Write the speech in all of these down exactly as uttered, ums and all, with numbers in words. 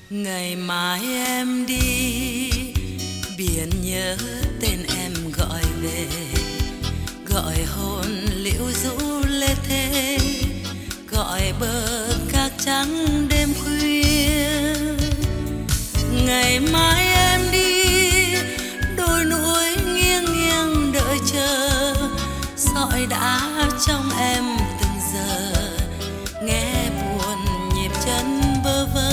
Ngày mai em đi, biển nhớ tên em gọi về, gọi hồn liễu rũ lê thế, gọi bờ cát trắng đêm khuya. Ngày mai em đi, đôi núi nghiêng nghiêng đợi chờ, sỏi đá trong em từng giờ, nghe buồn nhịp chân bơ vơ.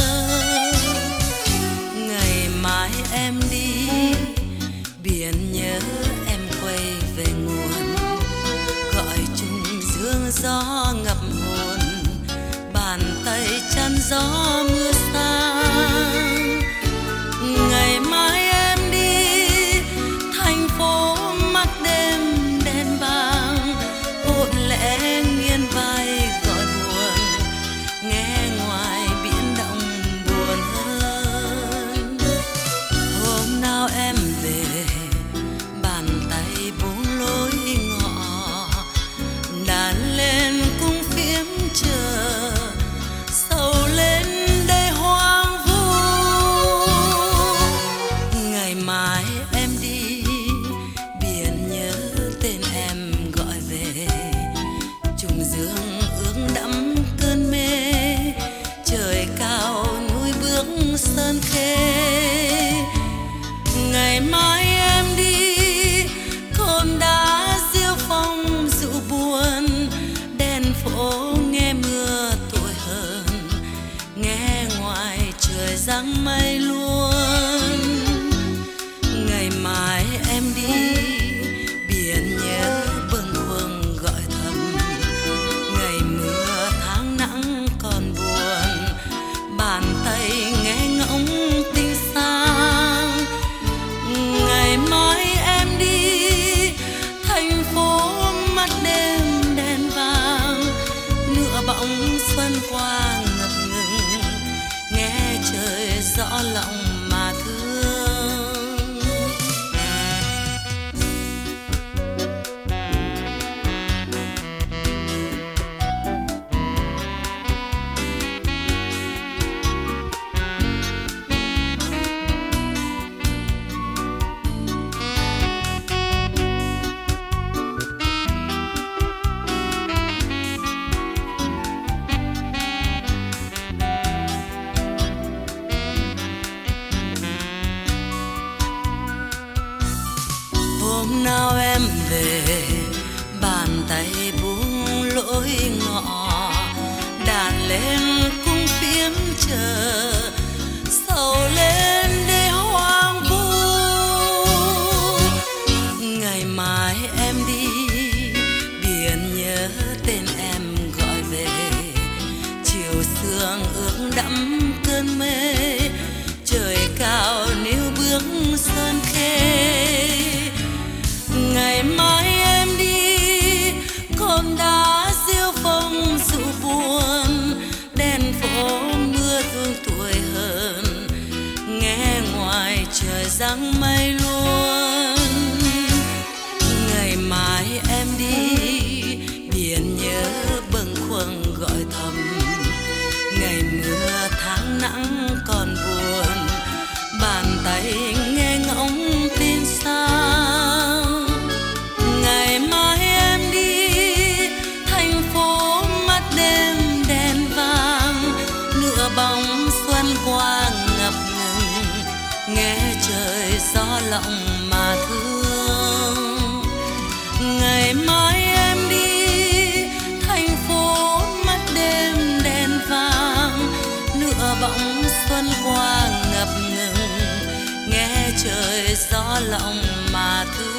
Ngày mai em đi, biển nhớ em quay về nguồn, gọi trùng dương gió ngập hồn, bàn tay chăn gió mưa xa. Ngày mai em đi, thành phố mắt đêm đèn vàng, hồn lẽ nghiêng vai gọi buồn, nghe ngoài biển động buồn hơn. Hôm nào em về, bàn tay buông lối ngọ, đàn lên cung phiếm chờ, sầu lên đầy hoang vu. Ngày mai em đi, biển nhớ tên em gọi về, trùng dương ướt đẫm cơn mê, trời cao núi bước sơn khê. Ngày mai em đi, cồn đá diêu phong dịu buồn, đèn phố nghe mưa tuổi hờn, nghe ngoài trời giăng mây luôn. Ngày mai em đi, biển nhớ bâng khuâng gọi thầm, ngày mưa tháng nắng còn buồn, bàn tay nghe ngóng tình sang. Ngày mai em đi, thành phố mắt đêm đèn vàng, nửa bóng xuân qua ngập ngừng, nghe trời rõ lòng mà thương. Hôm nào em về, bàn tay buông lối ngọ, đàn lên cung phiếm chờ, sầu lên để hoang vu. Ngày mai em đi, biển nhớ tên em gọi về, chiều sương ướt đẫm cơn mê, trời cao níu bước sơn khê. Ngày mai em đi, cồn đá diêu phong dịu buồn, đèn phố mưa thương tuổi hờn, nghe ngoài trời giăng mây luôn. Ngày mai em đi, biển nhớ bâng khuâng gọi thầm, ngày mưa tháng nắng còn buồn, bàn tay nghe ngóng tin sang. Ngày mai em đi, thành phố mắt đêm đèn vàng, nửa bóng xuân qua ngập ngừng, nghe trời gió lòng mà thương. Ngày mai em đi, thành phố mắt đêm đèn vàng, nửa bóng xuân qua ngập ngừng, nghe trời gió lòng mà thương.